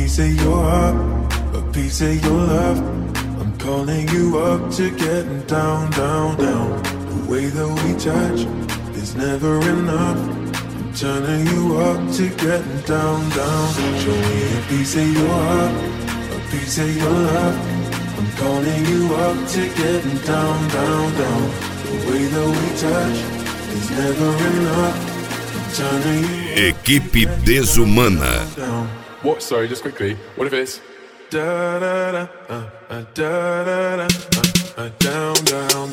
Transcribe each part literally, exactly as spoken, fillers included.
piece of your heart, a piece of your love. I'm calling you up to getting down, down, down. The way that we touch is never enough. I'm turning you up to getting down, down. Show me a piece of your heart, a piece of your love. I'm calling you up to getting down, down, down. The way that we touch is never enough. I'm turning you up. Equipe Desumana. What? Sorry, just quickly. What if it's da da da uh, uh, da da da uh, uh, down, down.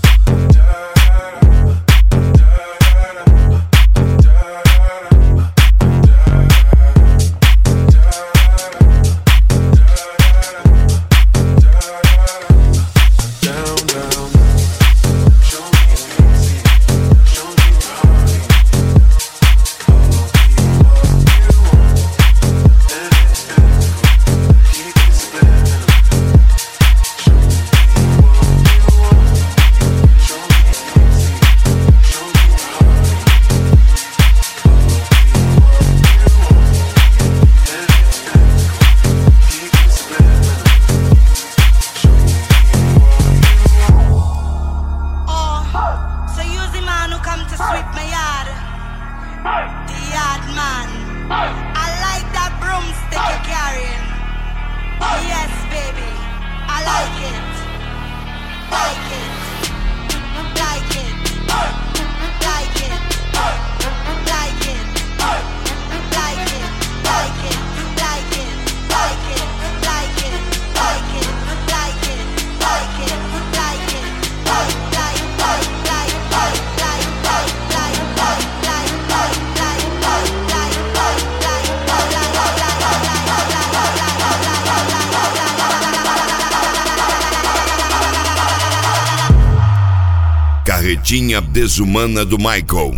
Carretinha Desumana do Michael.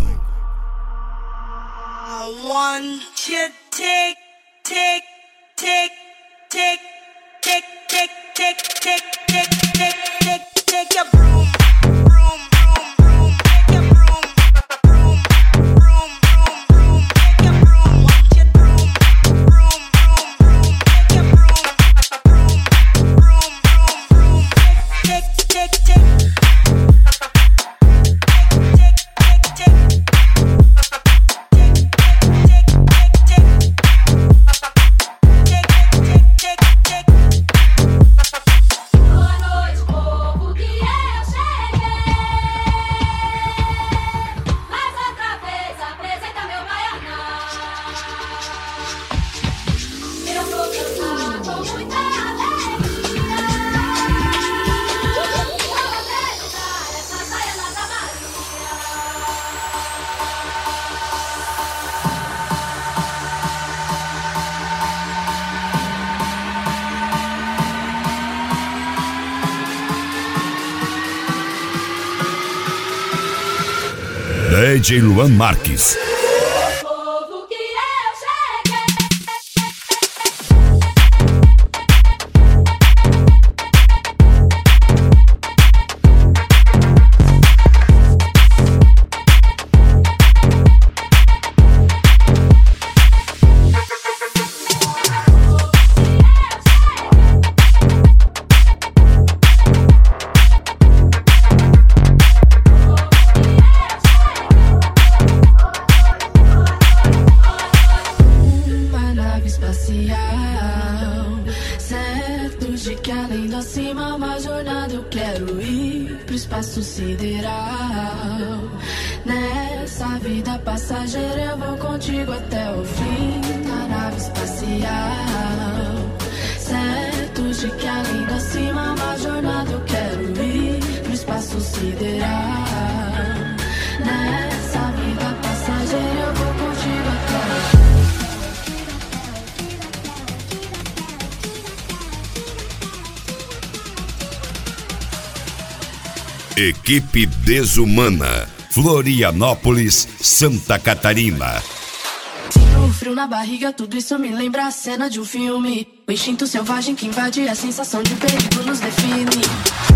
I want you take, take, take, take, take, take, take, take, take, take, take, take your broom, broom, broom, broom, take your broom, broom, broom, broom, broom, take your broom, want your broom, broom, broom, broom, take your broom, broom, broom, broom, broom, take, take, take, take. D J Luan Marques. Sideral. Nessa vida passageira eu vou contigo até o fim. Na nave espacial, certo de que além da cima uma jornada eu quero ir pro espaço sideral. Nessa vida passageira eu vou contigo até o fim. Equipe Desumana, Florianópolis, Santa Catarina. Sinto um frio na barriga, tudo isso me lembra a cena de um filme. O instinto selvagem que invade a sensação de perigo nos define.